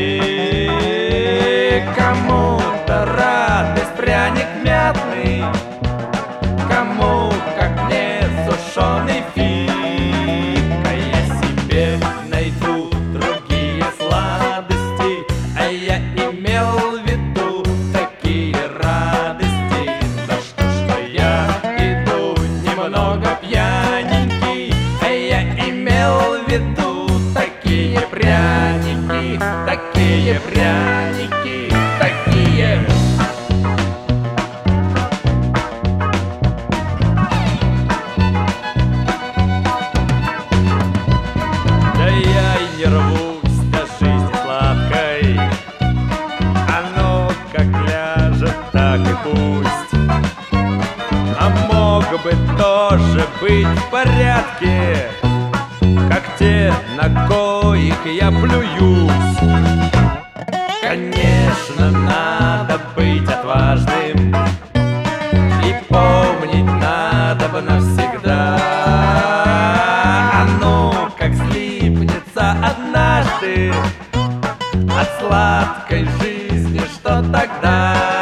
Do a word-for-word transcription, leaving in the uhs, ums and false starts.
Кому-то радость пряник мятный, кому, как мне, сушеный фиг. А я себе найду другие сладости, а я имел в виду такие радости. Да что, что я иду немного пьяненький, а я имел в виду такие пряники, такие пряники, такие. Да я и не рвусь до жизни сладкой, оно как ляжет, так и пусть. А мог бы тоже быть в порядке, как те, на коих я плююсь. Конечно, надо быть отважным, и помнить надо бы навсегда. А ну, как слипнется однажды от сладкой жизни, что тогда?